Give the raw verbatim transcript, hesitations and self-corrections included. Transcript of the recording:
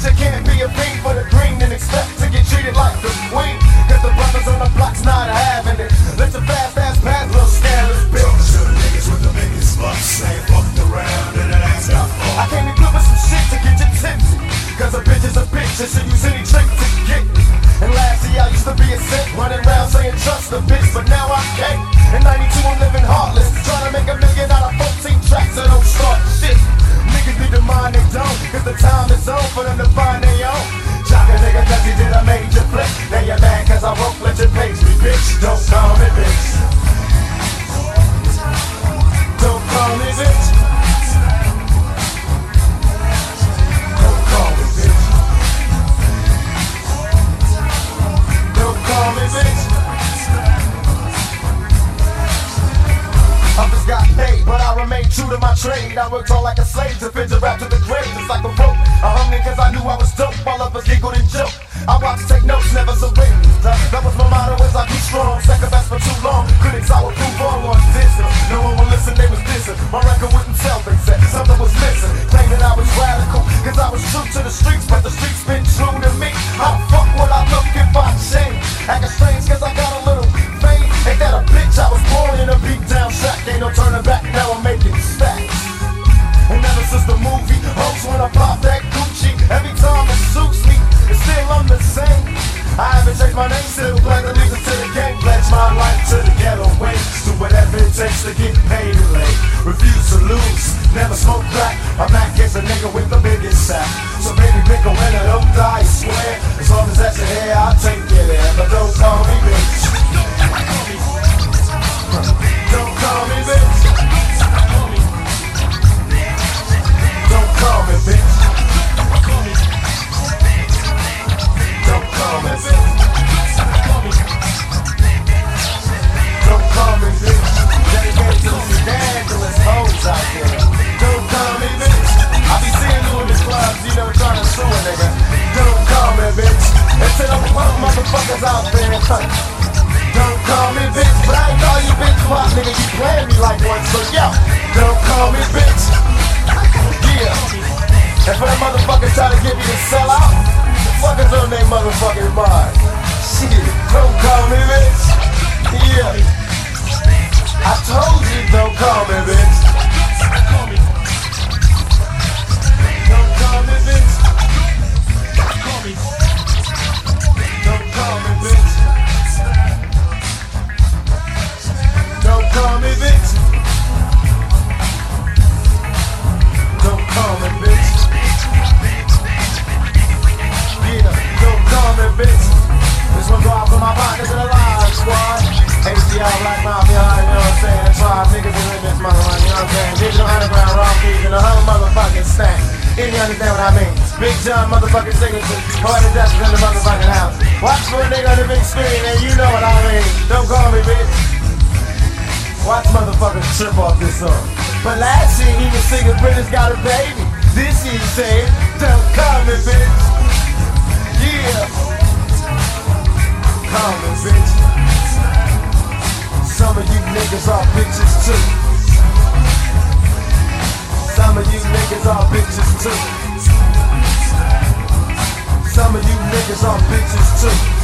you can't be a fiend for the green and expect to get treated like the queen. Cause the brothers on the block's not having it. Let your fast ass pass, little scandalous bitch. Talking to the niggas with the biggest bucks. They fucked around and that ass got fucked. I came equipped with some shit to get you tipsy. Cause a bitch is a bitch and she'll use any trick to get me. And last year I used to be a sick, running around saying trust the bitch, but now I can't. In ninety-two I'm living heartless, trying to make a million out of fourteen tracks that don't start shit. Niggas need to mind they don't, cause the time is on for them to find their own. Shock a nigga cause he did a major flick. Now you're mad cause I won't let you page me, bitch. Don't call me bitch. Don't call me bitch. Don't call me bitch. Don't call me bitch. I just got paid, but I remain true to my trade. I worked hard like a slave to figure rap to the grave. It's like a rope. I hung in cause I knew I was dope. While others giggled and joked. I watched, take notes, never surrender. That was my motto as I be strong. Second best for too long. Critics I would prove wrong on distance. No one would listen, they was dissing. My record wouldn't sell, they said something was missing. Claiming I was radical, cause I was true to the streets. But the streets been true to me. How the fuck would I look if I changed? Acting strange cause I got a little fame. Ain't that a bitch? I was born in a beat down shack. Ain't no turning back, now I'm making stacks. And ever since the movie, hopes when I pop that Gucci. Every time it suits me, and still I'm the same. I haven't changed my name, still pledge allegiance to the game. Pledge my life to the ghetto ways. Do whatever it takes to get paid and late. Refuse to lose, never smoke crack. I'm back as a nigga with the biggest sack. So baby, pick a winner, don't die, swear. As long as that's your hair, I'll take you there. But don't call me bitch. Don't call me bitch. Don't call me bitch. Don't call me bitch. Don't call me bitch. Dedicated to the scandalous hoes out there. Don't call me bitch. I be seeing you in the clubs, you know, trying to sue a nigga. Don't call me bitch. And to the punk motherfuckers out there, don't call me bitch. But I ain't call you bitch, why nigga, you playing me like one, so yo, don't call me bitch. Yeah. And for them motherfuckers trying to get me to sell out, the fuckers on their motherfucking mind. Shit, don't call me bitch. Yeah. I told you don't call me bitch. Don't call me bitch. Don't call me bitch. Don't call me bitch. Don't call me bitch. Yeah, don't call me bitch. This one go out for my partners in the live squad. A C L Black Mafia, you know what I'm saying? Tribe niggas in this motherfucker, you know what I'm saying? Digital underground, raw keys, and the whole motherfucking stack. If you understand what I mean? Big John motherfucking signature, Poetic Justice in the motherfucking house. Watch for a nigga on the big screen, and you know what I mean. Don't call me bitch. Watch motherfuckers trip off this song. But last year he was singing British Got a Baby. This year he said, don't call me bitch. Yeah. Call me bitch. Some of you niggas are bitches too. Some of you niggas are bitches too. Some of you niggas are bitches too.